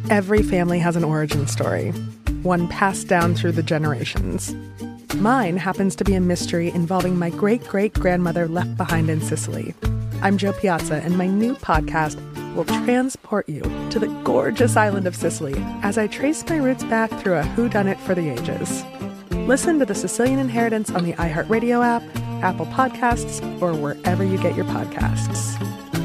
Every family has an origin story, one passed down through the generations. Mine happens to be a mystery involving my great-great-grandmother left behind in Sicily. I'm Jo Piazza, and my new podcast will transport you to the gorgeous island of Sicily as I trace my roots back through a whodunit for the ages. Listen to The Sicilian Inheritance on the iHeartRadio app, Apple Podcasts, or wherever you get your podcasts.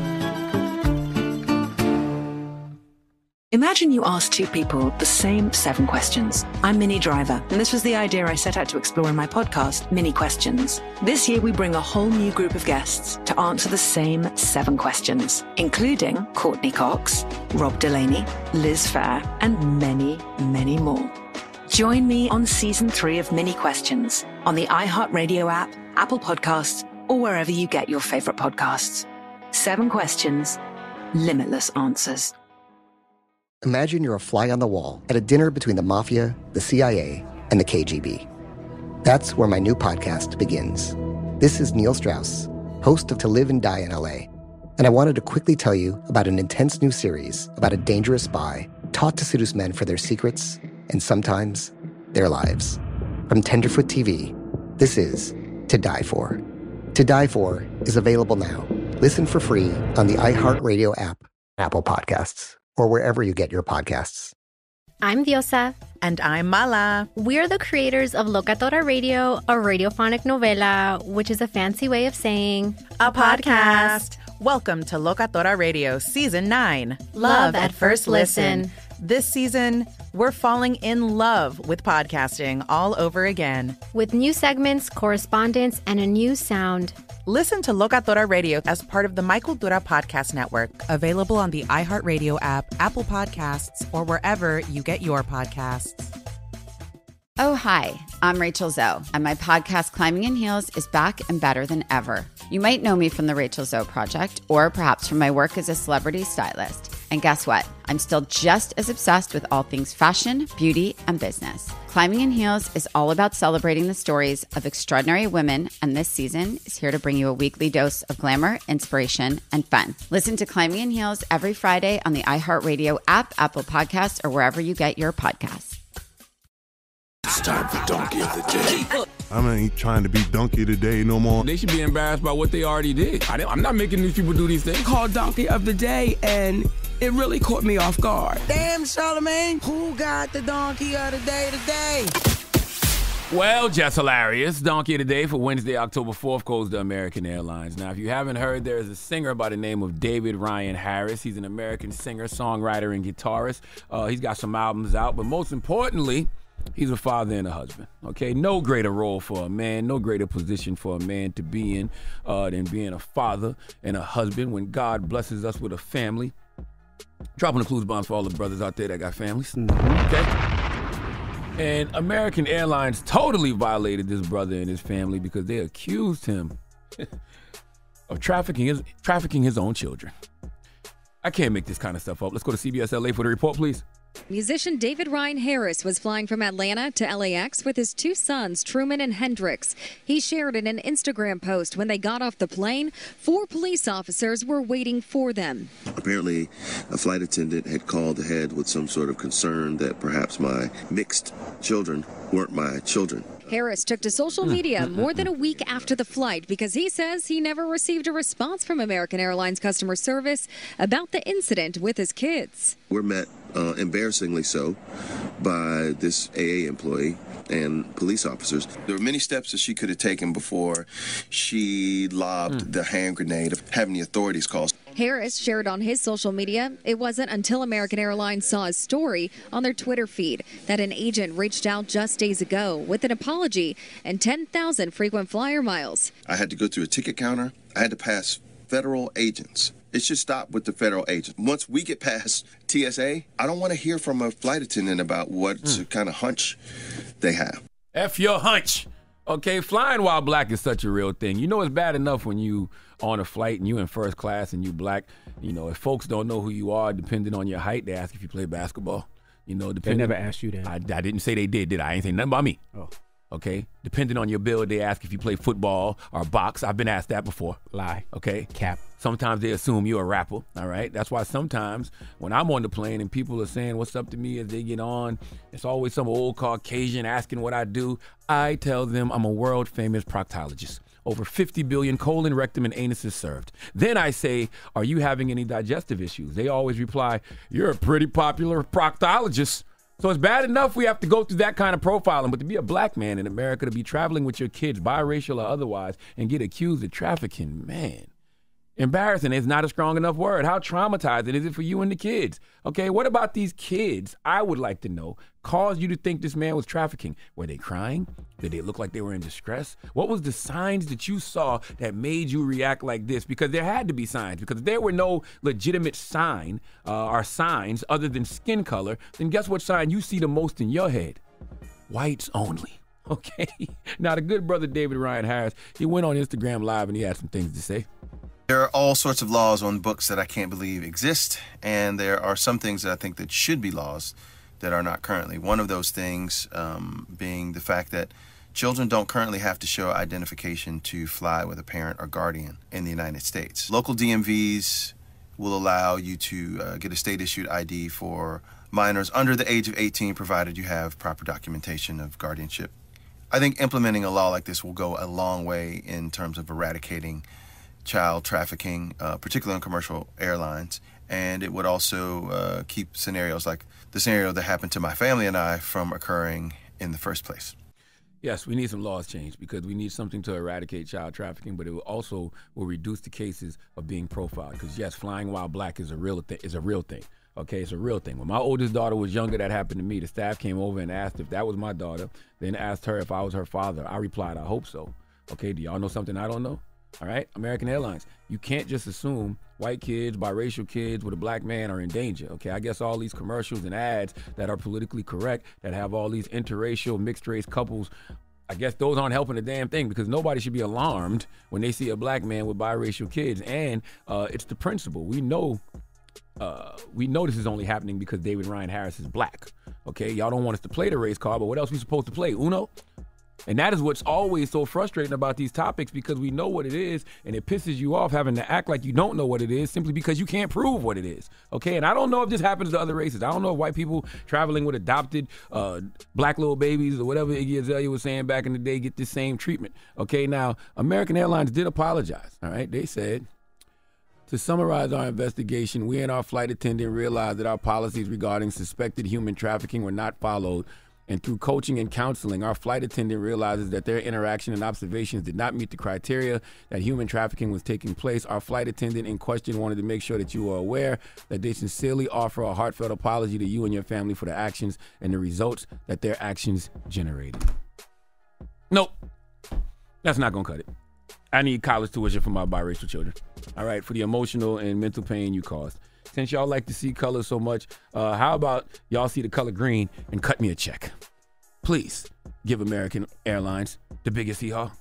Imagine you ask two people the same 7 questions. I'm Minnie Driver, and this was the idea I set out to explore in my podcast, Minnie Questions. This year, we bring a whole new group of guests to answer the same 7 questions, including Courtney Cox, Rob Delaney, Liz Phair, and many, many more. Join me on Season 3 of Minnie Questions on the iHeartRadio app, Apple Podcasts, or wherever you get your favorite podcasts. 7 questions, limitless answers. Imagine you're a fly on the wall at a dinner between the mafia, the CIA, and the KGB. That's where my new podcast begins. This is Neil Strauss, host of To Live and Die in LA, and I wanted to quickly tell you about an intense new series about a dangerous spy taught to seduce men for their secrets and sometimes their lives. From Tenderfoot TV, this is To Die For. To Die For is available now. Listen for free on the iHeartRadio app, Apple Podcasts, or wherever you get your podcasts. I'm Diosa. And I'm Mala. We're the creators of Locatora Radio, a radiophonic novela, which is a fancy way of saying a podcast. Welcome to Locatora Radio Season 9. Love at First Listen. This season, we're falling in love with podcasting all over again. With new segments, correspondence, and a new sound. Listen to Locatora Radio as part of the My Cultura Podcast Network. Available on the iHeartRadio app, Apple Podcasts, or wherever you get your podcasts. Oh, hi, I'm Rachel Zoe, and my podcast, Climbing in Heels, is back and better than ever. You might know me from the Rachel Zoe Project, or perhaps from my work as a celebrity stylist. And guess what? I'm still just as obsessed with all things fashion, beauty, and business. Climbing in Heels is all about celebrating the stories of extraordinary women, and this season is here to bring you a weekly dose of glamour, inspiration, and fun. Listen to Climbing in Heels every Friday on the iHeartRadio app, Apple Podcasts, or wherever you get your podcasts. It's time for Donkey of the Day. I ain't trying to be Donkey today no more. They should be embarrassed by what they already did. I'm not making these people do these things. Called Donkey of the Day, and it really caught me off guard. Damn, Charlamagne, who got the Donkey of the Day today? Well, just hilarious. Donkey of the Day for Wednesday, October 4th goes to American Airlines. Now, if you haven't heard, there's a singer by the name of David Ryan Harris. He's an American singer, songwriter, and guitarist. He's got some albums out, but most importantly, he's a father and a husband, okay? No greater role for a man, no greater position for a man to be in than being a father and a husband when God blesses us with a family. Dropping the clues bombs for all the brothers out there that got families, okay? And American Airlines totally violated this brother and his family because they accused him of trafficking his own children. I can't make this kind of stuff up. Let's go to CBS LA for the report, please. Musician David Ryan Harris was flying from Atlanta to LAX with his 2 sons, Truman and Hendrix. He shared in an Instagram post when they got off the plane, 4 police officers were waiting for them. Apparently, a flight attendant had called ahead with some sort of concern that perhaps my mixed children weren't my children. Harris took to social media more than a week after the flight because he says he never received a response from American Airlines customer service about the incident with his kids. We're met, embarrassingly so, by this AA employee and police officers. There were many steps that she could have taken before she lobbed the hand grenade of having the authorities call. Harris shared on his social media, it wasn't until American Airlines saw his story on their Twitter feed that an agent reached out just days ago with an apology and 10,000 frequent flyer miles. I had to go through a ticket counter. I had to pass federal agents. It should stop with the federal agents. Once we get past TSA, I don't want to hear from a flight attendant about what kind of hunch they have. F your hunch. Okay, flying while black is such a real thing. You know it's bad enough when you on a flight and you in first class and you black. You know, if folks don't know who you are, depending on your height, they ask if you play basketball. You know, They never asked you that. I didn't say they did I? I ain't saying nothing about me. Oh. Okay, depending on your build, they ask if you play football or box. I've been asked that before. Lie. Okay. Cap. Sometimes they assume you're a rapper. All right. That's why sometimes when I'm on the plane and people are saying what's up to me as they get on, it's always some old Caucasian asking what I do. I tell them I'm a world famous proctologist. Over 50 billion colon, rectum, and anuses served. Then I say, are you having any digestive issues? They always reply, you're a pretty popular proctologist. So it's bad enough we have to go through that kind of profiling, but to be a black man in America, to be traveling with your kids, biracial or otherwise, and get accused of trafficking, man, embarrassing is not a strong enough word. How traumatizing is it for you and the kids? Okay, what about these kids, I would like to know, caused you to think this man was trafficking? Were they crying? Did they look like they were in distress? What was the signs that you saw that made you react like this? Because there had to be signs. Because if there were no legitimate sign or signs other than skin color, then guess what sign you see the most in your head? Whites only. Okay? Now, the good brother David Ryan Harris, he went on Instagram Live and he had some things to say. There are all sorts of laws on books that I can't believe exist, and there are some things that I think that should be laws that are not currently. One of those things being the fact that children don't currently have to show identification to fly with a parent or guardian in the United States. Local DMVs will allow you to get a state-issued ID for minors under the age of 18, provided you have proper documentation of guardianship. I think implementing a law like this will go a long way in terms of eradicating child trafficking, particularly on commercial airlines. And it would also keep scenarios like the scenario that happened to my family and I from occurring in the first place. Yes, we need some laws changed because we need something to eradicate child trafficking, but it will reduce the cases of being profiled. Because yes, flying while black is a real thing. Okay, it's a real thing. When my oldest daughter was younger, that happened to me. The staff came over and asked if that was my daughter, then asked her if I was her father. I replied, I hope so. Okay, do y'all know something I don't know? All right, American Airlines. You can't just assume white kids, biracial kids with a black man are in danger. Okay, I guess all these commercials and ads that are politically correct, that have all these interracial, mixed-race couples, I guess those aren't helping a damn thing because nobody should be alarmed when they see a black man with biracial kids. And it's the principle. We know this is only happening because David Ryan Harris is black. Okay, y'all don't want us to play the race card, but what else are we supposed to play? Uno? And that is what's always so frustrating about these topics, because we know what it is and it pisses you off having to act like you don't know what it is simply because you can't prove what it is. Okay, and I don't know if this happens to other races. I don't know if white people traveling with adopted black little babies or whatever Iggy Azalea was saying back in the day get this same treatment. Okay, now American Airlines did apologize. All right, they said, to summarize our investigation, we and our flight attendant realized that our policies regarding suspected human trafficking were not followed. And through coaching and counseling, our flight attendant realizes that their interaction and observations did not meet the criteria that human trafficking was taking place. Our flight attendant in question wanted to make sure that you are aware that they sincerely offer a heartfelt apology to you and your family for the actions and the results that their actions generated. Nope. That's not going to cut it. I need college tuition for my biracial children. All right, for the emotional and mental pain you caused. Since y'all like to see color so much, how about y'all see the color green and cut me a check? Please give American Airlines the biggest hee-haw.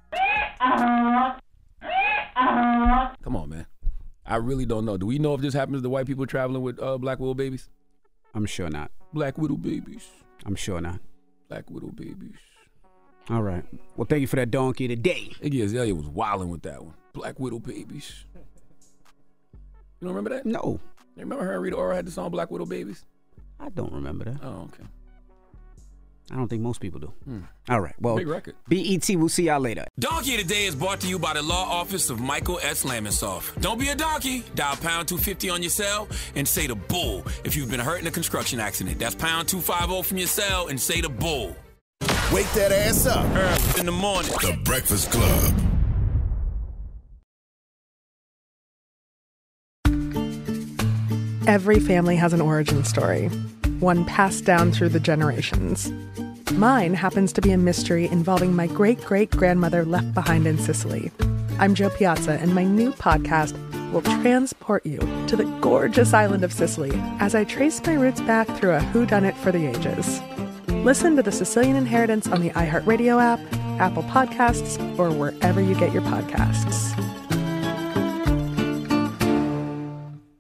Come on, man. I really don't know. Do we know if this happens to white people traveling with black widow babies? I'm sure not. Black widow babies. I'm sure not. Black widow babies. All right. Well, thank you for that donkey today. Iggy Azalea was wilding with that one. Black widow babies. You don't remember that? No. You remember her and Rita Ora had the song Black Widow Babies? I don't remember that. Oh, okay. I don't think most people do. All right. Well, big record. BET, we'll see y'all later. Donkey Today is brought to you by the law office of Michael S. Lamonsoff. Don't be a donkey. Dial pound 250 on your cell and say the bull if you've been hurt in a construction accident. That's pound 250 from your cell and say the bull. Wake that ass up. Early in the morning. The Breakfast Club. Every family has an origin story, one passed down through the generations. Mine happens to be a mystery involving my great-great-grandmother left behind in Sicily. I'm Jo Piazza, and my new podcast will transport you to the gorgeous island of Sicily as I trace my roots back through a whodunit for the ages. Listen to The Sicilian Inheritance on the iHeartRadio app, Apple Podcasts, or wherever you get your podcasts.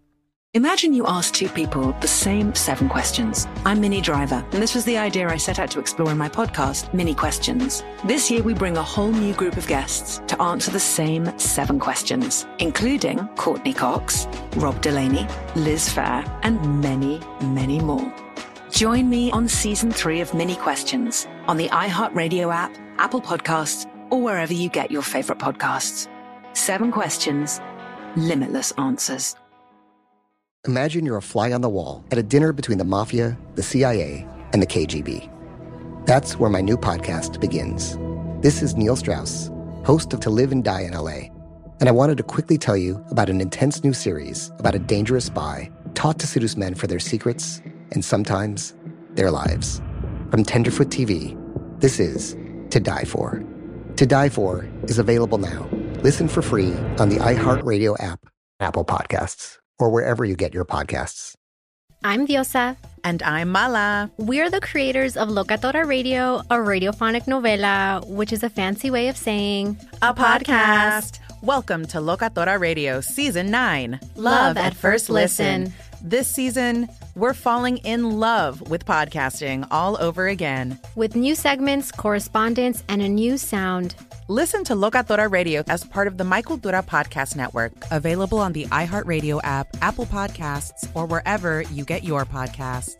Imagine you asked two people the same 7 questions. I'm Minnie Driver, and this was the idea I set out to explore in my podcast, Mini Questions. This year, we bring a whole new group of guests to answer the same 7 questions, including Courtney Cox, Rob Delaney, Liz Phair, and many, many more. Join me on Season 3 of Mini Questions on the iHeartRadio app, Apple Podcasts, or wherever you get your favorite podcasts. 7 questions, limitless answers. Imagine you're a fly on the wall at a dinner between the mafia, the CIA, and the KGB. That's where my new podcast begins. This is Neil Strauss, host of To Live and Die in LA, and I wanted to quickly tell you about an intense new series about a dangerous spy taught to seduce men for their secrets and sometimes their lives. From Tenderfoot TV, this is To Die For. To Die For is available now. Listen for free on the iHeartRadio app, Apple Podcasts, or wherever you get your podcasts. I'm Diosa. And I'm Mala. We're the creators of Locatora Radio, a radiophonic novela, which is a fancy way of saying a podcast. Welcome to Locatora Radio Season 9. Love at First Listen. This season, we're falling in love with podcasting all over again. With new segments, correspondence, and a new sound. Listen to Locatora Radio as part of the Michael Dura Podcast Network, available on the iHeartRadio app, Apple Podcasts, or wherever you get your podcasts.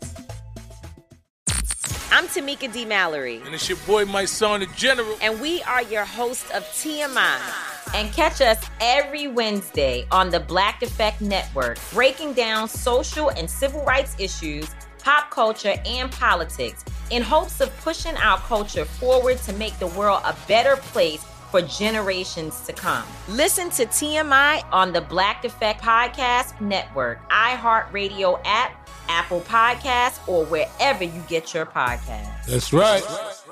I'm Tamika D. Mallory. And it's your boy, my son, the General. And we are your hosts of TMI. And catch us every Wednesday on the Black Effect Network, breaking down social and civil rights issues, pop culture, and politics, in hopes of pushing our culture forward to make the world a better place for generations to come. Listen to TMI on the Black Effect Podcast Network, iHeartRadio app, Apple Podcasts, or wherever you get your podcasts. That's right.